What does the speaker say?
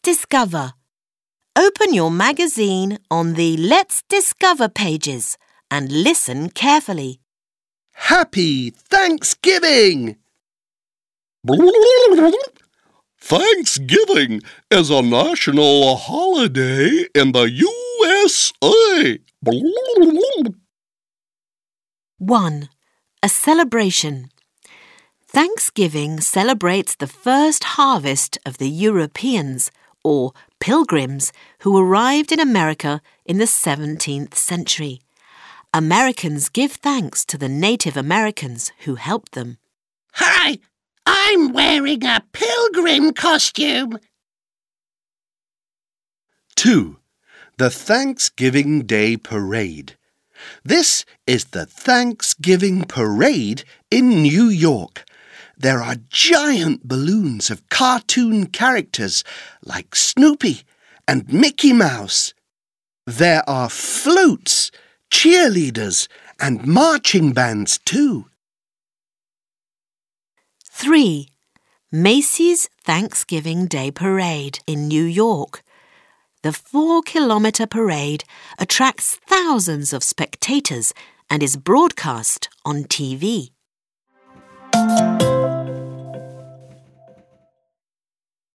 discover. Open your magazine on the Let's Discover pages and listen carefully. Happy Thanksgiving! Thanksgiving is a national holiday in the USA. 1. A celebration. Thanksgiving celebrates the first harvest of the Europeans, or Pilgrims, who arrived in America in the 17th century. Americans give thanks to the Native Americans who helped them. Hi, I'm wearing a pilgrim costume. 2. The Thanksgiving Day Parade. This is the Thanksgiving Parade in New York. There are giant balloons of cartoon characters like Snoopy and Mickey Mouse. There are floats, cheerleaders, and marching bands too. 3. Macy's Thanksgiving Day Parade in New York. The 4-kilometer parade attracts thousands of spectators and is broadcast on TV.